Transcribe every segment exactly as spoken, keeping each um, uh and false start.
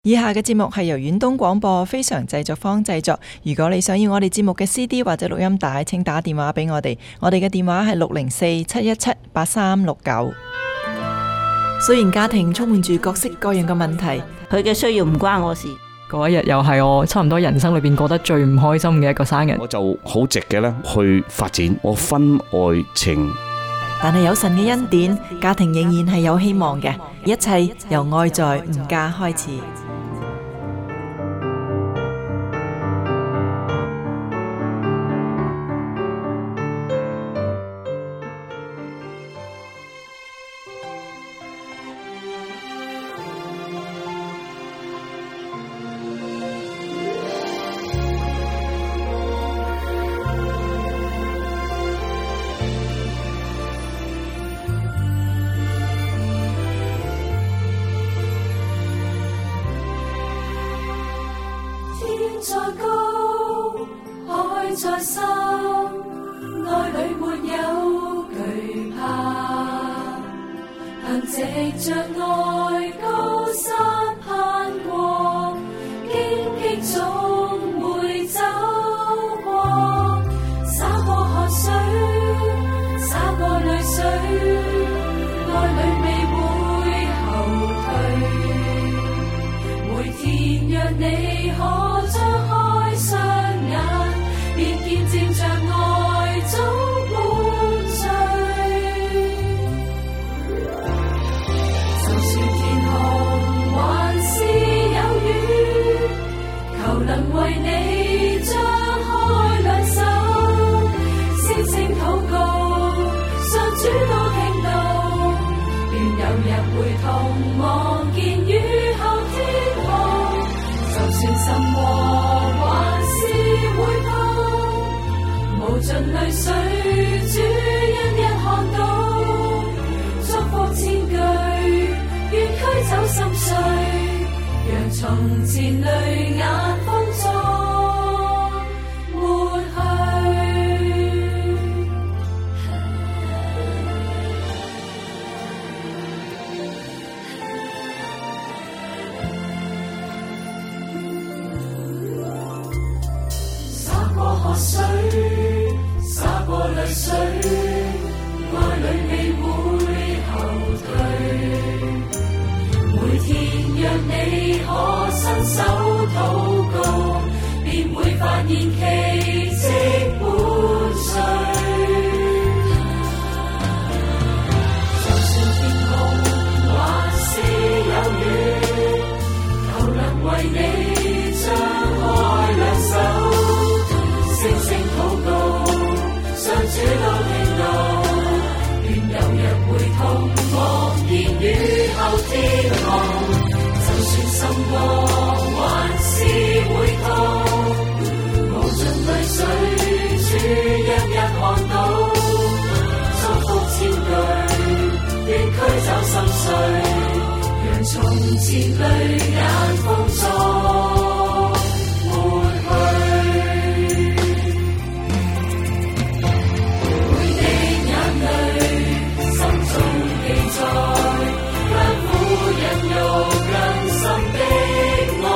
以下嘅節目係由遠東廣播非常製作坊製作。如果你想要我哋節目嘅 C D 或者錄音帶，請打電話俾我哋。我哋嘅電話係六零四七一七八三六九。雖然家庭充滿住各式各樣嘅問題， 佢嘅需要唔關我事。 嗰一日又係我差唔多人生裏邊過得最唔開心嘅一個生日， 我就好直嘅咧去發展我婚外情。 但係有神嘅恩典，家庭仍然係有希望嘅。一切由愛在吾家開始。 在高，海在深，愛裏沒有懼怕，憑藉着愛高山攀過，荊棘總會走過，灑過汗水，灑過淚水，愛裏未會後退，每天若你可為你張開兩手，聲聲禱告，上主都聽到，願有日會同望見雨後天空。就算心禍還是會痛，無盡淚水，主一一看到，祝福千句，願驅走心碎，讓從前淚眼風中抹去。灑過河水，灑過淚水，愛裏未會後退，每天若你可伸手禱告，便會發現奇蹟伴隨。就算天空還是有雨，求能為你張開兩手，聲聲禱告，上主都聽到，願有日會同望見雨後天空。就算心禍還是會痛，無盡淚水，主一一看到，祝福千句，願驅走心碎，讓從前淚眼風中抹去。每滴眼淚，心中記載，艱苦忍辱更深的愛。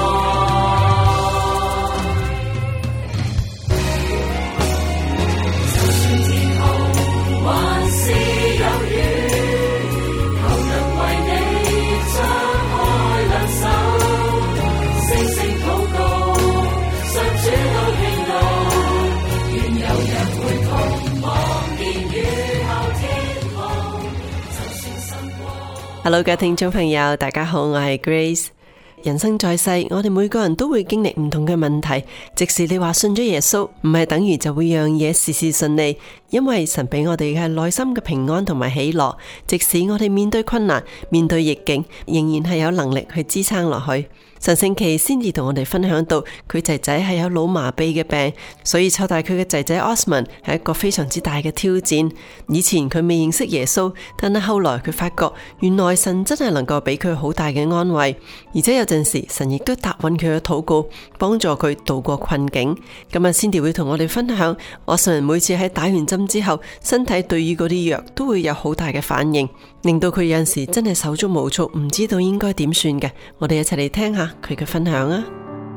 就算天空還是有雨，求能為你張開兩手，聲聲禱告，上主都聽到，願有日會同望見雨後天空。就算心過。 Hello， 各位聽眾朋友，大家好，我係 Grace。人生在世，我哋每個人都會經歷唔同嘅問題。即使你話信咗耶穌，唔係等於就會讓嘢事事順利，因為神俾我哋嘅係內心嘅平安同埋喜樂。即使我哋面對困難、面對逆境，仍然係有能力去支撐落去。上星期先至同我哋分享到，佢仔仔係有腦麻痹嘅病，所以湊大佢嘅仔仔 Osman 係一個非常之大嘅挑戰。以前佢未認識耶穌，但係後來佢發覺，原來神真係能夠俾佢好大嘅安慰，而且有陣時神亦都答允佢嘅禱告，幫助佢度過困境。今日先至會同我哋分享，Osman每次喺打完針針之後，身體對於嗰啲藥都會有好大嘅反應，令到佢有陣時真係手足無措，唔知道應該點算嘅。我哋一齊嚟聽下佢嘅分享啊！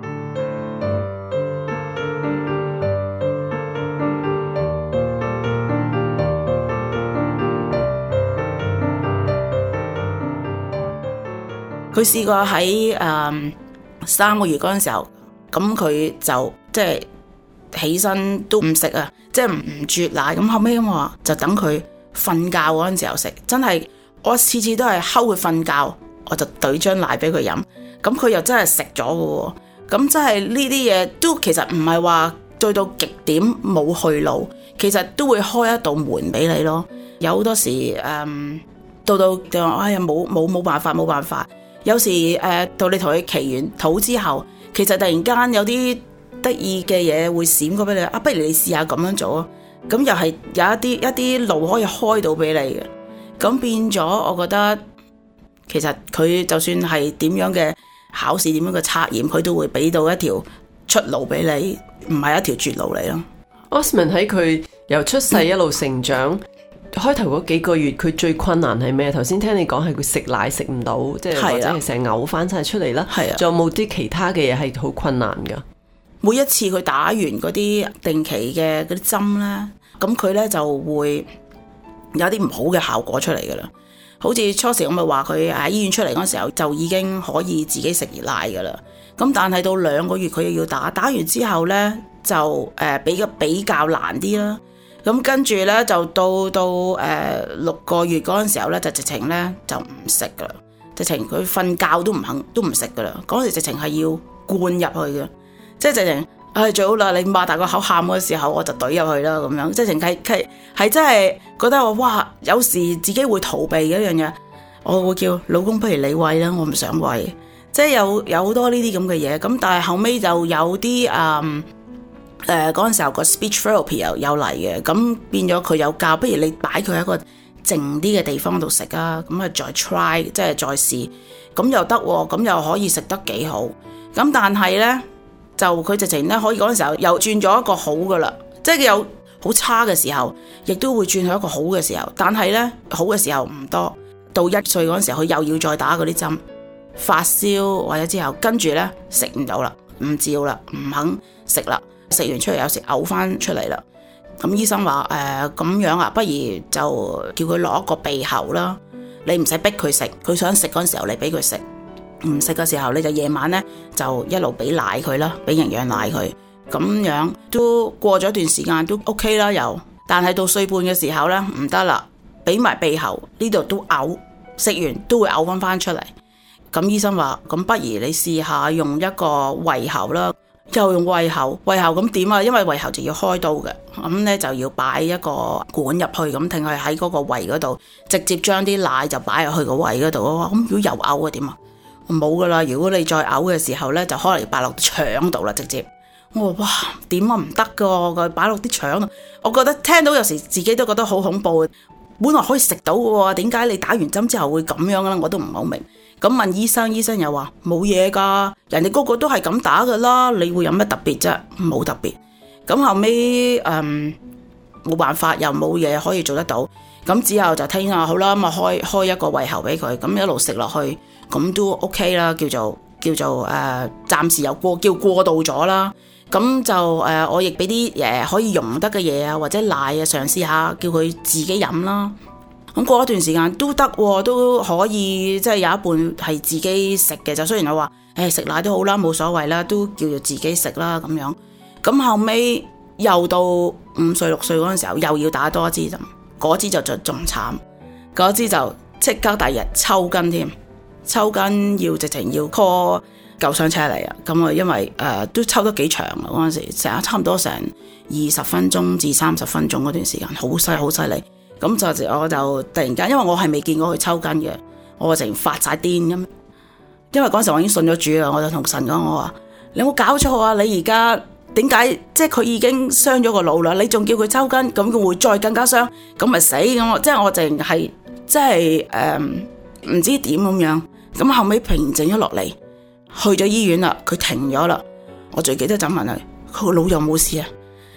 佢試過喺誒、嗯、三個月嗰陣時候，咁佢就即係起身都唔食啊，即係唔唔啜奶。咁後尾咁我話就等佢瞓覺嗰陣時候食，真係我次次都係睺佢瞓覺，我就懟張奶俾佢飲。咁佢又真係食咗嘅喎。咁真係呢啲嘢都其實唔係話對到極點冇去路，其實都會開一道門俾你咯。有好多時誒、嗯、到到就話哎呀冇冇冇辦法冇辦法。有時誒、呃、到你同佢祈完禱之後，其實突然間有啲得意嘅嘢會閃過俾你啊！不如你試下咁樣做啊！咁又係有一啲一啲路可以開到俾你嘅。咁變咗，我覺得其實佢就算係點樣嘅考試、點樣嘅測驗，佢都會俾到一條出路俾你，唔係一條絕路嚟咯。 Osman 喺佢由出世一路成長。嗯開頭嗰幾個月佢最困難係咩？頭先聽你講係佢食奶食唔到，即係或者係成日嘔翻晒出嚟啦。係啊，仲有冇啲其他嘅嘢係好困難噶？ 每一次佢打完嗰啲定期嘅嗰啲針咧，咁佢咧就會有啲唔好嘅效果出嚟噶啦。好似初時我咪話佢喺醫院出嚟嗰時候就已經可以自己食熱奶噶啦。咁但係到兩個月佢又要打，打完之後咧就誒比較比較難啲啦。咁跟住咧就到到誒、呃、六個月嗰陣時候咧，就直情咧就唔食噶啦，直情佢瞓覺都唔肯都唔食噶啦。嗰時直情係要灌入去嘅，即係直情唉最好啦，你擘大個口喊嘅時候我就懟入去啦咁樣，即係直情係係係真係覺得我哇，有時自己會逃避嘅一樣嘢，我會叫老公不如你餵啦，我唔想餵，即係有有好多呢啲咁嘅嘢。咁但係後尾就有啲誒。誒嗰陣時候個 speech therapy 又有嚟嘅，咁變咗佢有教，不如你擺佢喺一個靜啲嘅地方度食啊，咁啊再 try 即係再試，咁又得喎，咁又可以食得幾好。咁但係咧就佢直情咧可以嗰陣時候又轉咗一個好噶啦，即係有好差嘅時候，亦都會轉去一個好嘅時候。但係咧好嘅時候唔多，到一歲嗰陣時候佢又要再打嗰啲針，發燒或者之後跟住咧食唔到啦，唔照啦，唔肯食啦。食完出嚟有時嘔翻出嚟啦，咁醫生話誒咁樣啊，不如就叫佢攞一個鼻喉啦，你唔使逼佢食，佢想食嗰陣時候你俾佢食，唔食嘅時候你就夜晚咧就一路俾奶佢啦，俾營養奶佢，咁樣都過咗一段時間都 OK 啦又，但係到歲半嘅時候咧唔得啦，俾埋鼻喉呢度都嘔，食完都會嘔翻翻出嚟，咁醫生話咁不如你試下用一個胃喉啦。又用胃喉，胃喉咁點啊？因為胃喉就要開刀嘅，咁咧就要擺一個管入去，咁停佢喺嗰個胃嗰度，直接將啲奶就擺入去個胃嗰度。我話咁如果又嘔啊點啊？冇噶啦，如果你再嘔嘅時候咧，就可能要擺落腸度啦，直接。我話哇點啊唔得噶，佢擺落啲腸度。我覺得聽到有時自己都覺得好恐怖，本來可以食到嘅，點解你打完針之後會咁樣咧？我都唔好明。咁問醫生，醫生又話冇嘢噶，人哋個個都係咁打噶啦，你會有乜特別啫？冇特別。咁後尾誒冇辦法，又冇嘢可以做得到，咁之後就聽下好啦，咁啊開開一個胃喉俾佢，咁一路食落去，咁都 OK 啦，叫做叫做誒、呃、暫時又過叫過渡咗啦。咁就誒、呃、我亦俾啲誒可以用得嘅嘢啊，或者奶啊，嘗試下叫佢自己飲啦。咁過一段時間都得，都可以即係有一半係自己食嘅。就雖然我話誒食奶都好啦，冇所謂啦，都叫做自己食啦咁樣。咁後尾又到五歲六歲嗰陣時候，又要打多一支針，嗰支就就仲慘，嗰支就即刻第日抽筋添，抽筋要直情要 call 救傷車嚟啊！咁啊，因為誒、呃、都抽得幾長啊，嗰陣時成日差唔多成二十分鐘至三十分鐘嗰段時間，好犀好犀利。咁就我就突然間，因為我係未見過佢抽筋嘅，我成發晒癲咁。因為嗰陣時我已經信咗主啦，我就同神講，我話你有冇搞錯啊？你而家點解即係佢已經傷咗個腦啦？你仲叫佢抽筋，咁佢會再更加傷，咁咪死咁？即係我淨係即係誒唔知點咁樣。咁後尾平靜咗落嚟，去咗醫院啦，佢停咗啦。我最記得就問佢，佢個腦有冇事啊？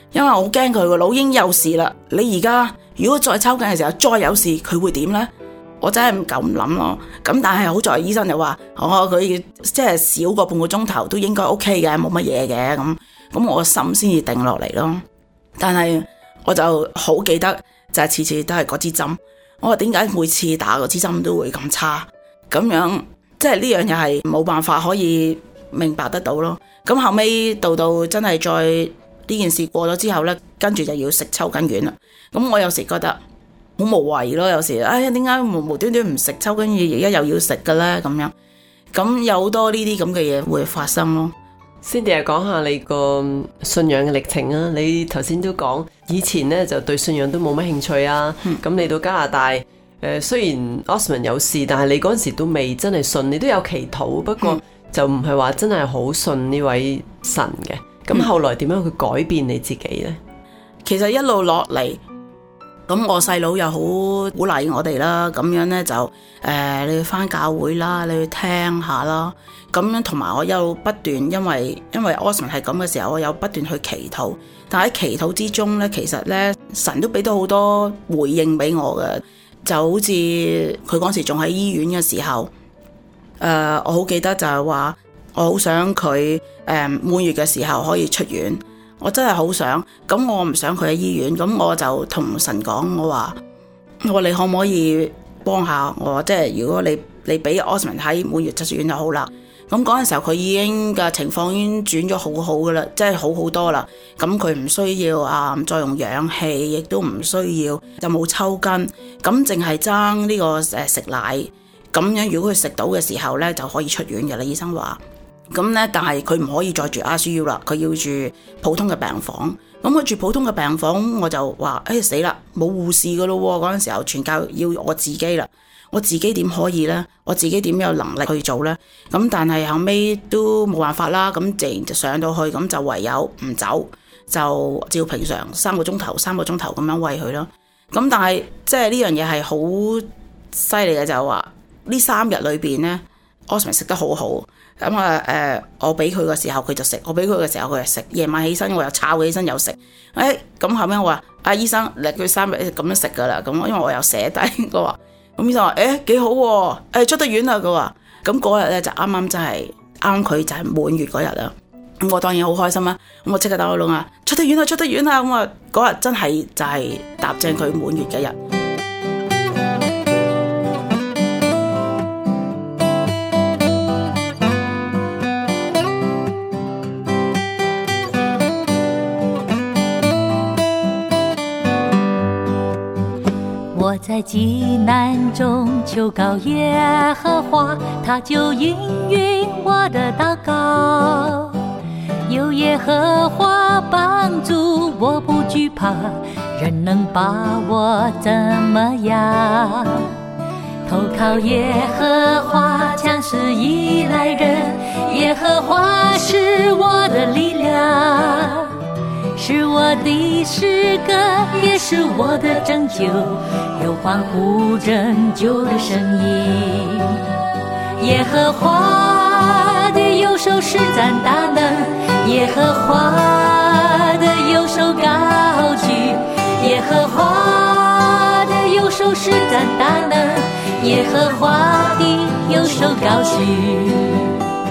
因為我好驚佢個腦已經有事啦。你而家如果再抽筋嘅時候再有事，佢會點呢？我真係唔夠唔諗咯。咁但係好在醫生就話，哦，佢即係少過半個鐘頭都應該 OK 嘅，冇乜嘢嘅。咁咁我個心先至定落嚟咯。但係我就好記得就係次次都係嗰支針。我話點解每次打嗰支針都會咁差？咁樣即係呢樣嘢係冇辦法可以明白得到咯。咁後尾到到真係再呢件事過咗之後呢，跟住就要食抽筋丸啦。咁我有時覺得好無謂咯，有時哎呀點解無無端端唔食抽筋丸，而家又要食嘅呢？咁樣咁有好多呢啲咁嘅嘢會發生咯。 Cindy 講下你個信仰嘅歷程啊！你頭先都講以前呢就對信仰都冇乜興趣啊。咁嚟、嗯、到加拿大，誒、呃、雖然 Osman 有事，但係你嗰陣時都未真係信，你都有祈禱，不過就唔係話真係好信呢位神嘅。咁後來點樣去改變你自己呢？ 其實一路落嚟。咁我細佬又好鼓勵我哋啦，咁樣呢，就誒、呃、你去返教會啦，你去聽下啦，咁樣同埋我又不斷，因為因為 Osman 係咁嘅時候，我有不斷去祈禱，但喺祈禱之中呢，其實呢，神都俾到好多回應俾我嘅，就好似佢嗰時仲喺醫院嘅時候，誒、呃、我好記得就係話我好想佢誒滿月嘅時候可以出院。我真係好想，咁我唔想佢喺醫院，咁我就同神講，我話我話你可唔可以幫下我？即係如果你你俾 Osman 喺滿月出院就好啦。咁嗰陣時候佢已經嘅情況已經轉咗好好噶啦，即係好好多啦。咁佢唔需要啊再用氧氣，亦都唔需要就冇抽筋，咁淨係爭呢個誒食奶。咁樣如果佢食到嘅時候咧就可以出院嘅啦。醫生話。咁咧，但係佢唔可以再住 I C U 啦，佢要住普通嘅病房。咁佢住普通嘅病房，我就話：誒死啦，冇護士噶咯喎！嗰陣時候全教要我自己啦，我自己點可以呢？我自己點有能力去做呢？咁但係後尾都冇辦法啦，咁自然就上到去，咁就唯有唔走，就照平常三個鐘頭、三個鐘頭咁樣餵佢咯。咁但係即係呢樣嘢係好犀利嘅，就係話呢三日裏邊呢 Osman 食得好好。咁啊誒，我俾佢嘅時候佢就食，我俾佢嘅時候佢就食。夜晚起身我又抄佢起身又食。誒、哎，咁後尾我話：阿、啊、醫生，你佢三日咁樣食噶啦。咁因為我又寫低，我話，咁醫生話：誒、欸、幾好喎、啊，誒、欸、出得院啦。佢話：咁嗰日咧就啱啱真係啱佢就係滿月嗰日啦。咁我當然好開心啦。咁我即刻打個窿啊，出得院啦，出得院啦。咁啊嗰日真係就係踏正佢滿月嘅日。 我在急難中求告耶和華，他就應允我的禱告。有耶和華幫助，我不懼怕，人能把我怎麼樣？投靠耶和華，強勢依賴人，耶和華是我的力量，是我的詩歌，也是我的拯救，有歡呼拯救的聲音。耶和華的右手施展大能，耶和華的右手高舉，耶和華的右手施展大能，耶和華的右手高舉。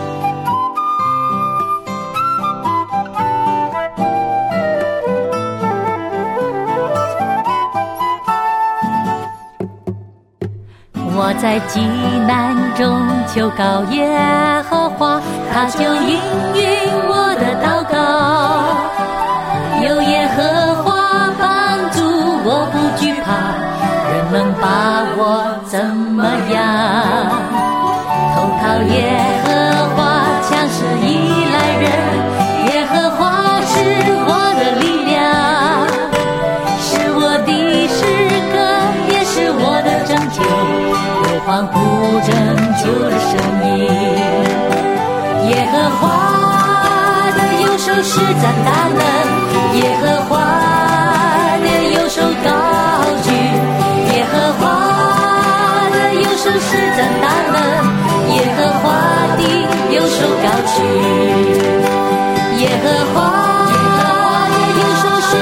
我在急難中求告耶和華，他就應允我的禱告。有耶和華幫助，我不懼怕，人能把我怎麼樣？投靠耶和華，強勢依賴人，耶和華是我的力量，是我的詩歌，也是我的拯救，歡呼拯救的聲音。耶和華的右手施展大能，耶和華的右手高舉，耶和華的右手施展大能，耶和華的右手高舉，耶和華的右手施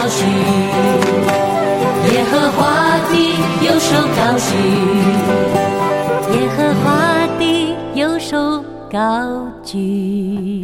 高舉，耶和華的右手高舉，耶和華的右手高舉。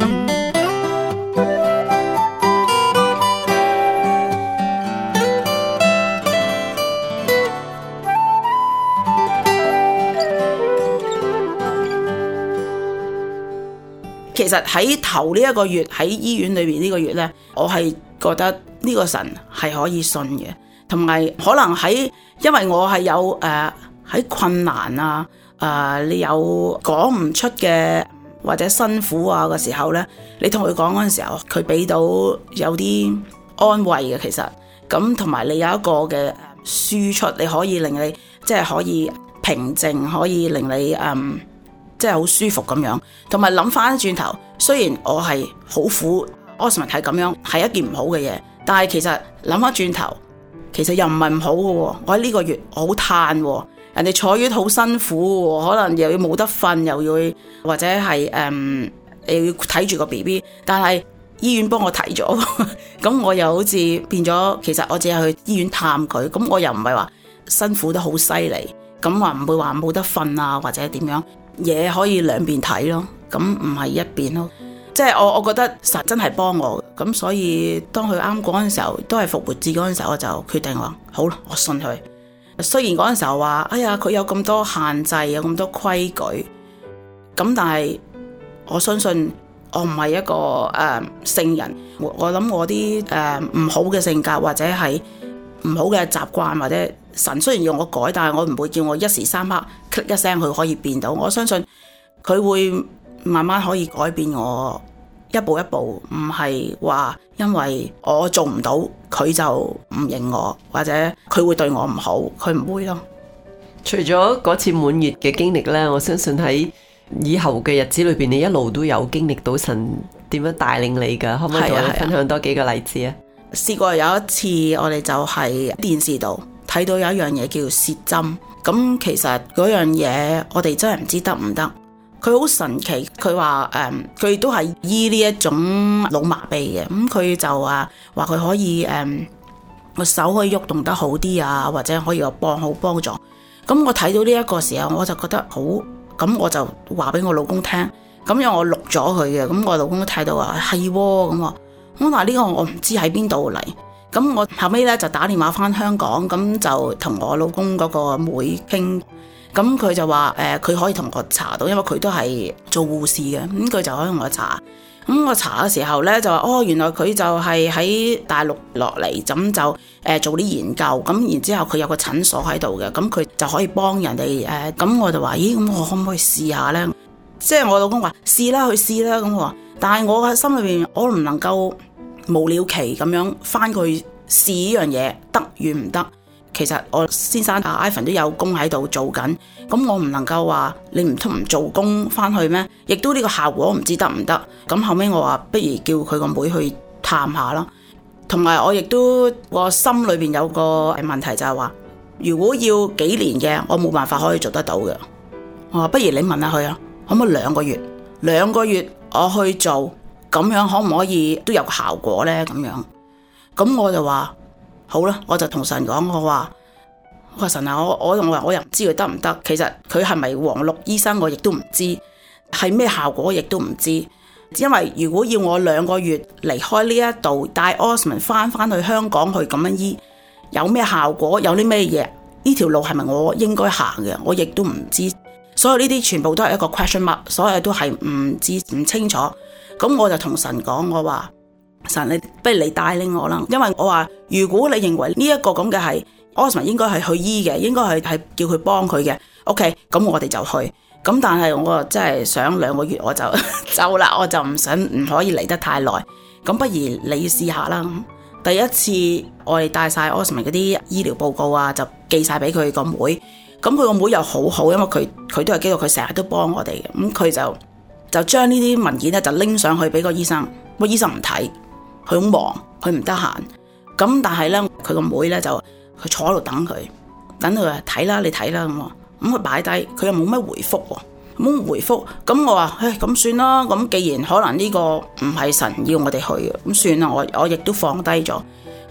其實喺頭呢一個月喺醫院裏邊呢個月呢，我係覺得呢個神係可以信嘅，同埋可能喺因為我係有誒喺、呃、困難啊，誒、呃、你有講唔出嘅或者辛苦啊嘅時候呢，你同佢講嗰陣時候，佢俾到有啲安慰嘅。其實咁同埋你有一個嘅輸出，你可以令你即係可以平靜，可以令你嗯。即係好舒服咁樣，同埋諗翻轉頭，雖然我係好苦 Osman 係咁樣，係一件唔好嘅嘢，但係其實諗翻轉頭，其實又唔係唔好嘅。我喺呢個月我好嘆，人哋坐月好辛苦，可能又要冇得瞓，又要或者係誒、嗯、又要睇住個 B B， 但係醫院幫我睇咗，咁我又好似變咗，其實我只係去醫院探佢，咁我又唔係話辛苦得好犀利，咁話唔會話冇得瞓啊，或者點樣。嘢可以兩邊睇咯，咁唔係一邊咯，即係我我覺得神真係幫我，咁所以當佢啱嗰陣時候，都係復活節嗰陣時候，我就決定話好啦，我信佢。雖然嗰陣時候話，哎呀佢有咁多限制，有咁多規矩，咁但係我相信我唔係一個誒、呃、聖人，我我諗我啲誒唔好嘅性格或者係唔好嘅習慣或者。神雖然要我改，但係我唔會叫我一時三刻 click 一聲佢可以變到。我相信佢會慢慢可以改變我，一步一步，唔係話因為我做唔到佢就唔認我，或者佢會對我唔好，佢唔會咯。 除咗嗰次滿月嘅經歷呢，我相信喺以後嘅日子裏邊，你一路都有經歷到神點樣帶領你㗎，可唔可以同我分享多幾個例子啊？ 試過有一次我哋就喺電視度睇到有一樣嘢叫舌針，咁其實嗰樣嘢我哋真係唔知得唔得。佢好神奇，佢話誒佢都係醫呢一種腦麻痹嘅，咁佢就話話佢可以誒個、嗯、手可以喐動，動得好啲啊，或者可以有幫好幫助。咁我睇到呢一個時候，我就覺得好，咁我就話俾我老公聽，咁樣我錄咗佢嘅，咁我老公都睇到話係喎，咁話咁嗱呢個我唔知喺邊度嚟。咁我後尾咧就打電話翻香港，咁就同我老公嗰個妹傾，咁佢就話誒佢可以同我查到，因為佢都係做護士嘅，咁佢就可以同我查。咁我查嘅時候咧就話哦，原來佢就係喺大陸落嚟，咁就誒、呃、做啲研究，咁然之後佢有個診所喺度嘅，咁佢就可以幫人哋誒。咁、呃、我就話咦，咁我可唔可以試下咧？即係我老公話試啦，去試啦。咁我話，但係我喺心裏邊我唔能夠無了期咁樣翻去試呢樣嘢得與唔得。其實我先生阿 Ivan 都有工喺度做緊，咁我唔能夠話你唔通唔做工翻去咩？亦都呢個效果唔知得唔得。咁後尾我話不如叫佢個妹去探下啦。同埋我亦都我心裏邊有個問題就係話，如果要幾年嘅，我冇辦法可以做得到嘅。我話不如你問下佢啊，可唔可以兩個月？兩個月我去做，咁樣可唔可以都有效果呢？咁樣，咁我就話好啦，我就同神講，我話我話神啊，我我我我又唔知佢得唔得。其實佢係咪黃綠醫生，我亦都唔知係咩效果，亦都唔知。因為如果要我兩個月離開呢一度，帶 Osman 翻翻去香港去咁樣醫，有咩效果，有啲咩嘢？呢條路係咪我應該行嘅？我亦都唔知。所有呢啲全部都係一個 question mark， 所有都係唔知唔清楚。咁我就同神講，我話神，你不如你帶領我啦。因為我話如果你認為呢一個咁嘅係 Osman 應該係去醫嘅，應該係係叫佢幫佢嘅 OK， 咁我哋就去。咁但係我真係想兩個月我就走啦，我就唔想唔可以嚟得太耐。咁不如你試下啦。第一次我哋帶晒 Osman 嗰啲醫療報告啊，就寄晒俾佢個妹。咁佢個妹又好好，因為佢佢都係基督，佢成日都幫我哋嘅。咁佢就就將呢啲文件咧就拎上去俾個醫生，個醫生唔睇，佢好忙，佢唔得閒。咁但係咧，佢個妹咧就佢坐喺度等佢，等佢話睇啦，你睇啦咁。咁佢擺低，佢又冇咩回覆喎，冇回覆。咁我話，唉，咁算啦。咁既然可能呢個唔係神要我哋去嘅，咁算啦。我我亦都放低咗。咁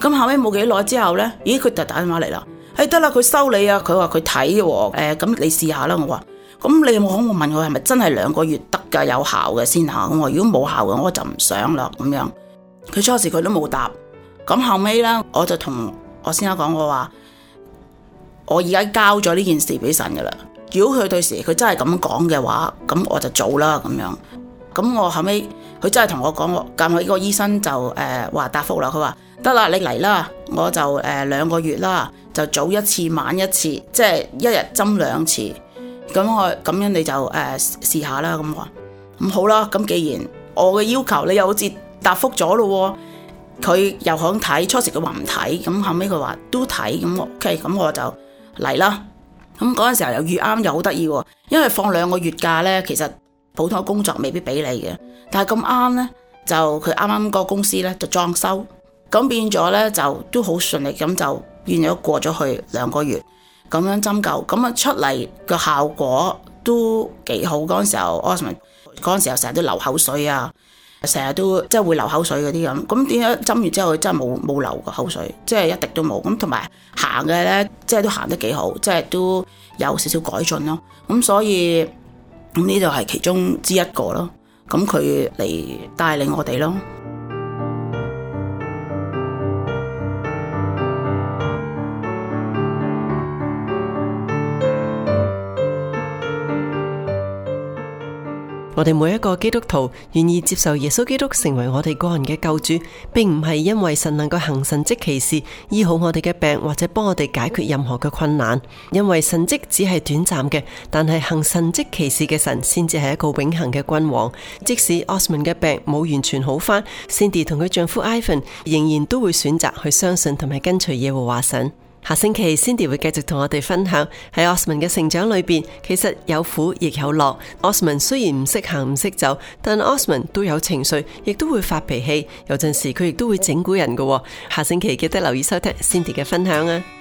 咁後尾冇幾耐之後呢，咦佢就打電話嚟啦，誒得啦，佢收你啊，佢話佢睇嘅喎，誒咁你試下啦。我話咁你有冇可？我問佢係咪真係兩個月得㗎，有效嘅先嚇。咁我如果冇效嘅我就唔想啦咁樣。佢初時佢都冇答，咁後尾呢，我就同我先生講，我話我而家交咗呢件事俾神㗎啦。如果佢對時佢真係咁講嘅話，咁我就做啦咁樣。咁我後尾佢真係同我講，我咁我呢個醫生就誒話、呃、答覆啦，佢話得啦，你嚟啦，我就誒、呃、兩個月啦，就早一次晚一次，即係一日針兩次。咁我咁樣你就誒、呃、試下啦。咁我話咁好啦，咁既然我嘅要求你又好似答覆咗咯，佢又想睇，初時佢話唔睇，咁後尾佢話都睇，咁 OK，咁我就嚟啦。咁嗰陣時候又遇啱又好得意喎，因為放兩個月假呢，其實普通嘅工作未必俾你嘅，但係咁啱呢，就佢啱啱個公司呢就裝修，咁變咗呢，就都好順利，咁就變咗過咗去兩個月咁樣針灸，咁啊出嚟個效果都幾好。嗰陣時候 Osman 嗰陣時候成日都流口水啊，成日都即係會流口水嗰啲咁，咁點解針完之後佢真係冇冇流過口水，即係一滴都冇。咁同埋行嘅呢，即係都行得幾好，即係都有少少改進咯。咁所以咁呢度係其中之一個咯。咁佢嚟帶領我哋咯。 我哋每一個基督徒願意接受耶穌基督成為我哋個人嘅救主，並唔係因為神能夠行神蹟奇事醫好我哋嘅病，或者幫我哋解決任何嘅困難。因為神蹟只係短暫嘅，但係行神蹟奇事嘅神先至係一個永恆嘅君王。即使 Osman 嘅病冇完全好返， Cindy 同佢丈夫 Ivan 仍然都會選擇去相信同埋跟隨耶和華神。下星期 Cindy 會繼續同我哋分享喺 Osman 嘅成長裏邊，其實有苦亦有樂。Osman 雖然唔識行唔識走，但 Osman 都有情緒，亦都會發脾氣，有陣時佢亦都會整蠱人㗎。下星期記得留意收聽 Cindy 嘅分享啊！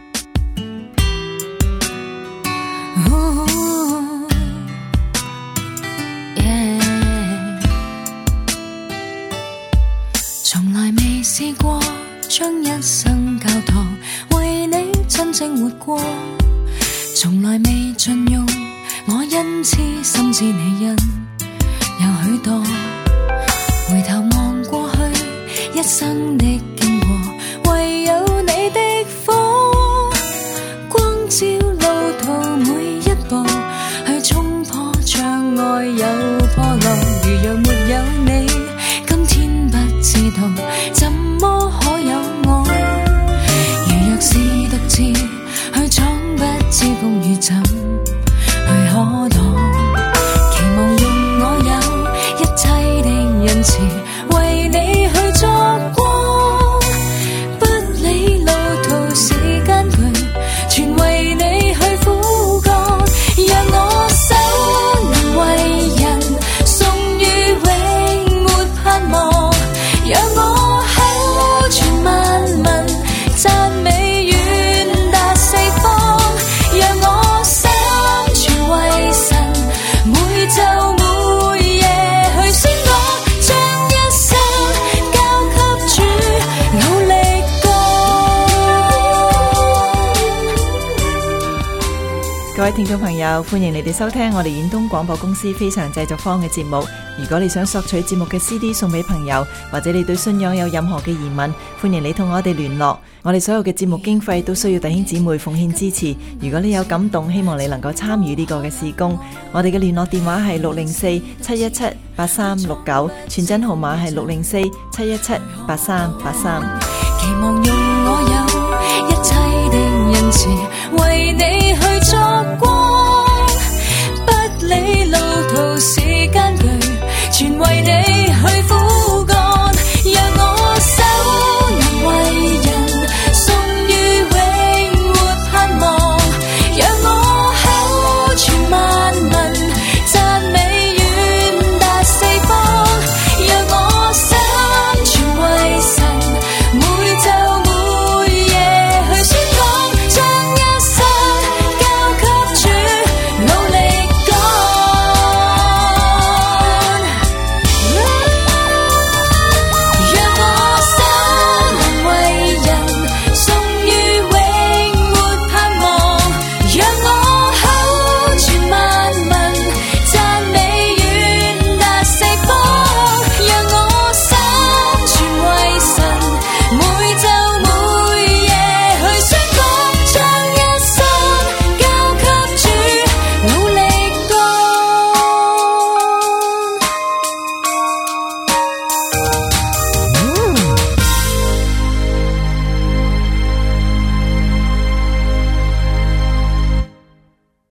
從來未試過將一生交託為你真正活過，從來未盡用我恩賜，深知你恩有許多。回頭望過去一生的經過，唯有你的火光照路途每一步，去衝破障礙有破落。如若沒有你，今天不知道怎麼可有我。如若是獨自去闖，不知風雨怎去可擋。期望用我有一切的恩慈，為你去作光。不理路途是艱巨，全為你去苦幹。讓我手能為人送予永沒盼望，讓我口傳萬民讚美遠達四方，讓我心全為神每晝每夜去宣講，將一生交給主努力過。 各位聽眾朋友，歡迎你哋收聽我哋遠東廣播公司非常製作坊嘅節目。如果你想索取節目嘅 C D 送俾朋友，或者你對信仰有任何嘅疑問，歡迎你同我哋聯絡。我哋所有嘅節目經費都需要弟兄姊妹奉獻支持。如果你有感動，希望你能夠參與呢個嘅事工。我哋嘅聯絡電話係六零四七一七八三六九，傳真號碼係六零四七一七八三八三。 期望用我有一切的恩慈，為你去作光。不理路途是艱巨，全為你去苦